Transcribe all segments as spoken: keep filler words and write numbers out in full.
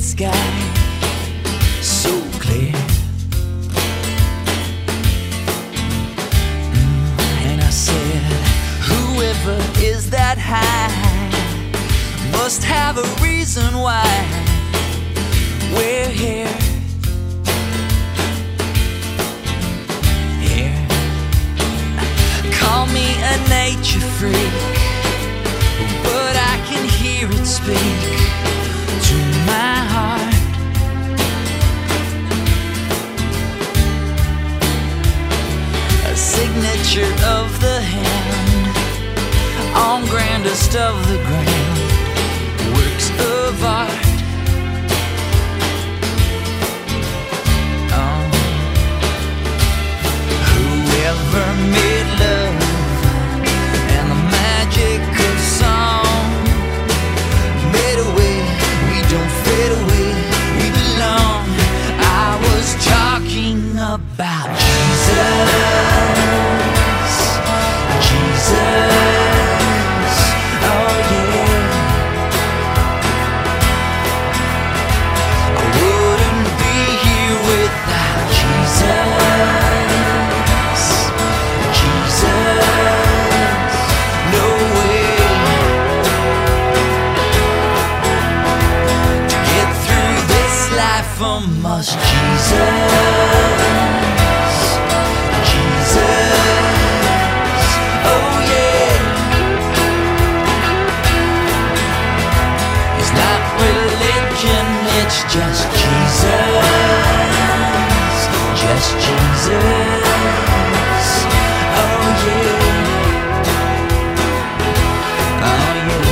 sky so clear. Mm, and I said, whoever is that high must have a reason why we're here. Here, call me a nature freak, but I can hear it speak to my heart. A signature of the hand on grandest of the grand, works of art. Oh, whoever made love and the magic of song made a way, we don't fade away, we belong. I was talking about Jesus, Jesus, oh yeah. I wouldn't be here without Jesus, Jesus, no way. To get through this life I must Jesus, Jesus, oh yeah. It's not religion, it's just Jesus, just Jesus, oh yeah, oh yeah.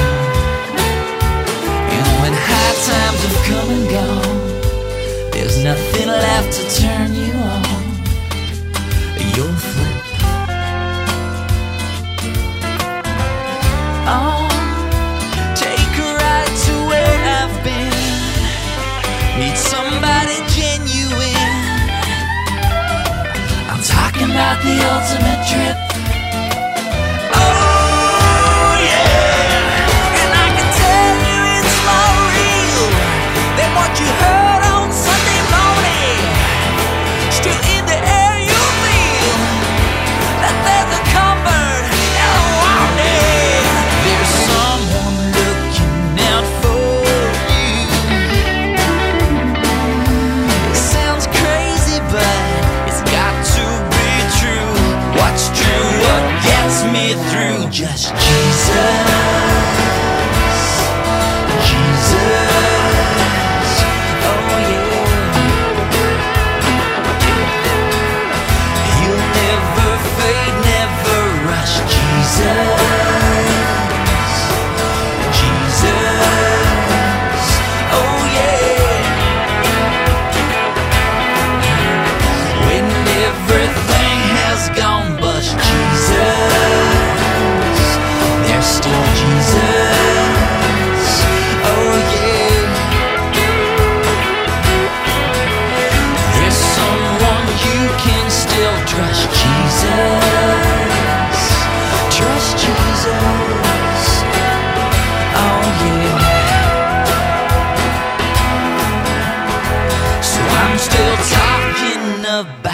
And when high times have come and gone, there's nothing left to turn you on. You'll flip. Oh, take a ride to where I've been. Meet somebody genuine. I'm talking about the ultimate trip. Oh yeah, and I can tell you it's more real than what you heard on Sunday morning. Still in the air you feel that there's a comfort and a warning. There's someone looking out for you. It sounds crazy, but it's got to be true. What's true, what gets me through? Just Jesus, Jesus, oh yeah. You'll never fade, never rush. Jesus, Jesus, oh yeah. When everything has gone bust, Jesus, there's still Jesus, oh yeah. There's someone you can still trust, Jesus, trust Jesus, oh yeah. So I'm still talking about